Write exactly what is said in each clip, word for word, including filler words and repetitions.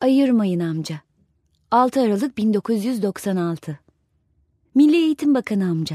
Ayırmayın amca. altı Aralık bin dokuz yüz doksan altı. Milli Eğitim Bakanı amca.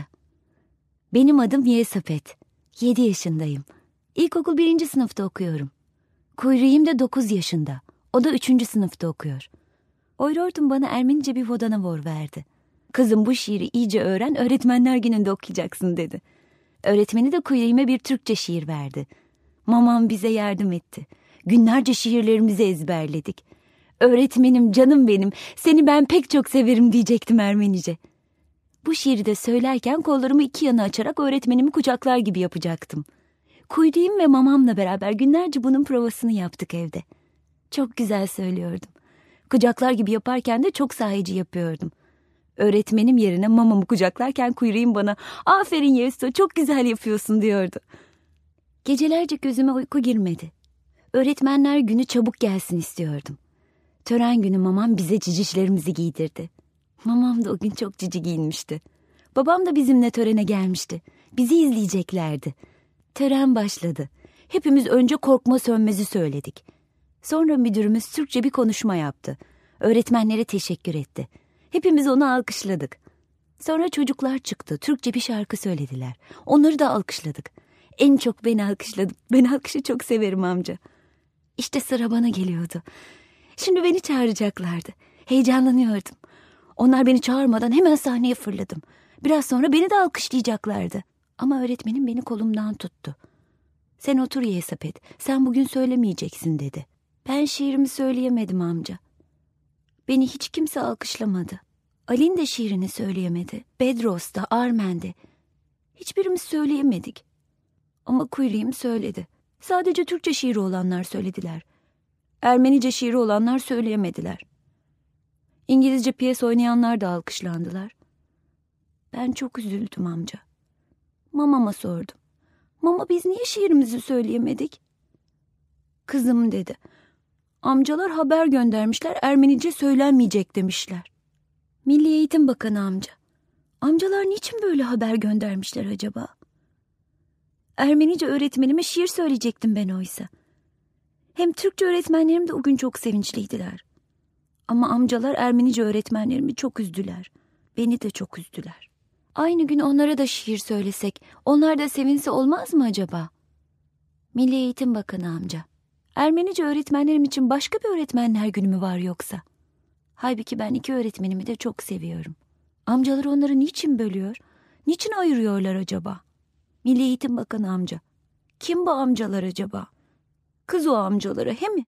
Benim adım Yesapet. Yedi yaşındayım. İlkokul birinci sınıfta okuyorum. Kuyruğum da dokuz yaşında. O da üçüncü sınıfta okuyor. Oyrordum bana Ermenice bir vodanavor verdi. Kızım bu şiiri iyice öğren, öğretmenler gününde okuyacaksın dedi. Öğretmeni de kuyruğuma bir Türkçe şiir verdi. Mamam bize yardım etti. Günlerce şiirlerimizi ezberledik. Öğretmenim, canım benim, seni ben pek çok severim diyecektim Ermenice. Bu şiiri de söylerken kollarımı iki yana açarak öğretmenimi kucaklar gibi yapacaktım. Kuyruğum ve mamamla beraber günlerce bunun provasını yaptık evde. Çok güzel söylüyordum. Kucaklar gibi yaparken de çok sahici yapıyordum. Öğretmenim yerine mamamı kucaklarken kuyruğum bana "Aferin Yesto, çok güzel yapıyorsun" diyordu. Gecelerce gözüme uyku girmedi. Öğretmenler günü çabuk gelsin istiyordum. Tören günü mamam bize cicişlerimizi giydirdi. Mamam da o gün çok cici giyinmişti. Babam da bizimle törene gelmişti. Bizi izleyeceklerdi. Tören başladı. Hepimiz önce korkma sönmezi söyledik. Sonra müdürümüz Türkçe bir konuşma yaptı. Öğretmenlere teşekkür etti. Hepimiz onu alkışladık. Sonra çocuklar çıktı. Türkçe bir şarkı söylediler. Onları da alkışladık. En çok beni alkışladı. Ben alkışı çok severim amca. İşte sıra bana geliyordu. Şimdi beni çağıracaklardı. Heyecanlanıyordum. Onlar beni çağırmadan hemen sahneye fırladım. Biraz sonra beni de alkışlayacaklardı. Ama öğretmenim beni kolumdan tuttu. "Sen otur Yesapet, sen bugün söylemeyeceksin" dedi. Ben şiirimi söyleyemedim amca. Beni hiç kimse alkışlamadı. Alin de şiirini söyleyemedi. Bedros da, Armen de. Hiçbirimiz söyleyemedik. Ama kuyruğum söyledi. Sadece Türkçe şiiri olanlar söylediler. Ermenice şiiri olanlar söyleyemediler. İngilizce piyes oynayanlar da alkışlandılar. Ben çok üzüldüm amca. Mamama sordum. "Mama, biz niye şiirimizi söyleyemedik?" "Kızım" dedi. "Amcalar haber göndermişler, Ermenice söylenmeyecek demişler." Milli Eğitim Bakanı amca. Amcalar niçin böyle haber göndermişler acaba? Ermenice öğretmenime şiir söyleyecektim ben oysa. Hem Türkçe öğretmenlerim de o gün çok sevinçliydiler. Ama amcalar Ermenice öğretmenlerimi çok üzdüler. Beni de çok üzdüler. Aynı gün onlara da şiir söylesek, onlar da sevinse olmaz mı acaba? Milli Eğitim Bakanı amca. Ermenice öğretmenlerim için başka bir öğretmenler günü mü var yoksa? Halbuki ben iki öğretmenimi de çok seviyorum. Amcalar onları niçin bölüyor? Niçin ayırıyorlar acaba? Milli Eğitim Bakanı amca. Kim bu amcalar acaba? Kız o amcaları, he mi?